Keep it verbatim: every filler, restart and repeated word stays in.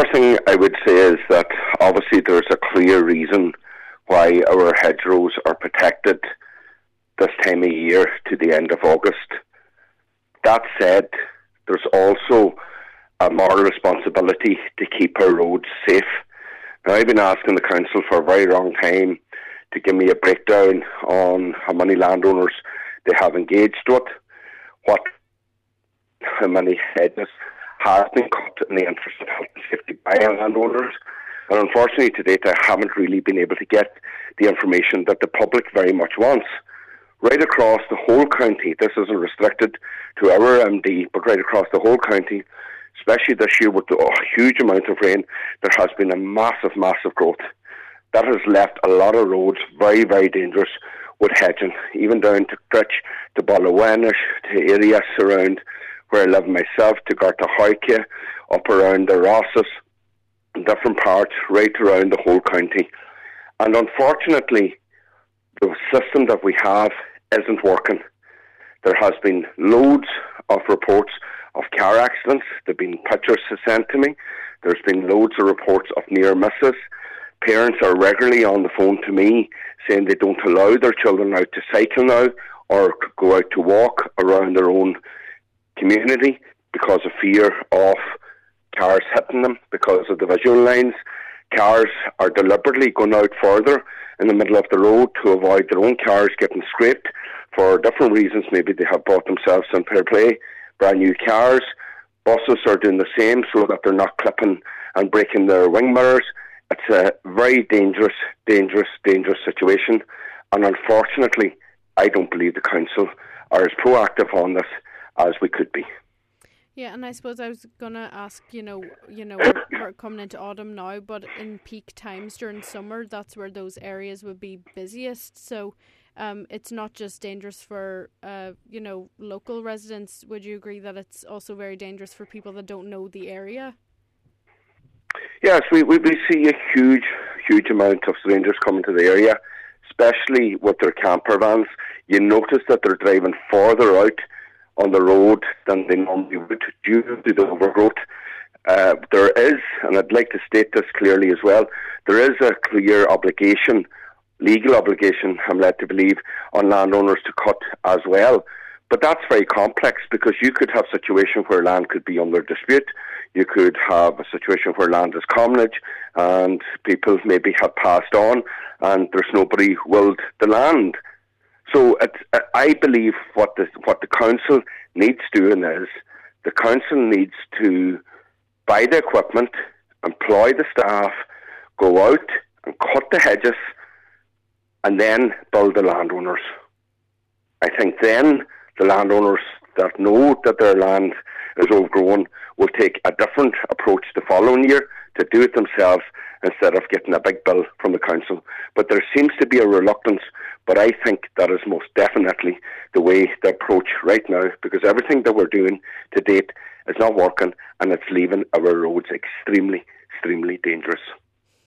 first thing I would say is that obviously there's a clear reason why our hedgerows are protected this time of year to the end of August. That said, there's also a moral responsibility to keep our roads safe. Now, I've been asking the council for a very long time to give me a breakdown on how many landowners they have engaged with, what, how many hedges have been cut in the interest of health and safety by our landowners. And unfortunately, to date, I haven't really been able to get the information that the public very much wants. Right across the whole county, this isn't restricted to our M D, but right across the whole county, especially this year with the huge amount of rain, there has been a massive, massive growth. That has left a lot of roads very, very dangerous with hedging, even down to Critch, to Ballawenish, to areas around where I live myself, to Gartahoyke, up around the Rosses, different parts, right around the whole county. And unfortunately, the system that we have isn't working. There has been loads of reports of car accidents. There have been pictures sent to me. There's been loads of reports of near misses. Parents are regularly on the phone to me saying they don't allow their children out to cycle now or go out to walk around their own community because of fear of cars hitting them because of the visual lines. Cars are deliberately going out further in the middle of the road to avoid their own cars getting scraped for different reasons. Maybe they have bought themselves some fair play, brand new cars. Buses are doing the same so that they're not clipping and breaking their wing mirrors. It's a very dangerous, dangerous, dangerous situation. And unfortunately, I don't believe the council are as proactive on this as we could be. Yeah, and I suppose I was going to ask, you know, you know, we're, we're coming into autumn now, but in peak times during summer, that's where those areas would be busiest. So um, it's not just dangerous for, uh, you know, local residents. Would you agree that it's also very dangerous for people that don't know the area? Yes, we, we, we see a huge, huge amount of strangers coming to the area, especially with their camper vans. You notice that they're driving further out on the road than they normally would due to the overgrowth. Uh, there is, and I'd like to state this clearly as well, there is a clear obligation, legal obligation, I'm led to believe, on landowners to cut as well. But that's very complex because you could have a situation where land could be under dispute. You could have a situation where land is commonage and people maybe have passed on and there's nobody willed the land. So it, I believe what the what the council needs doing is the council needs to buy the equipment, employ the staff, go out and cut the hedges, and then build the landowners. I think then the landowners that know that their land is overgrown will take a different approach the following year to do it themselves instead of getting a big bill from the council. But there seems to be a reluctance, but I think that is most definitely the way to approach right now, because everything that we're doing to date is not working and it's leaving our roads extremely, extremely dangerous.